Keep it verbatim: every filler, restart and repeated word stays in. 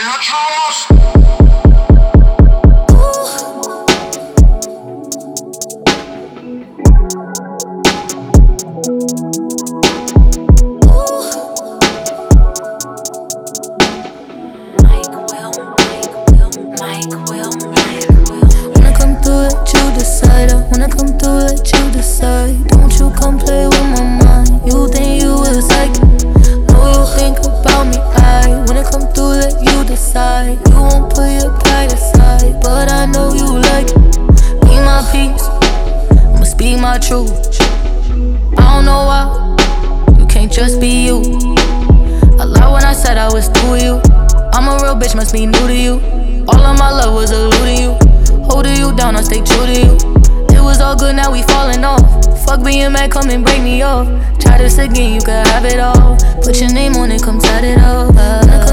Come and break me off. Try this again, you could have it all. Put your name on it, come tat it up.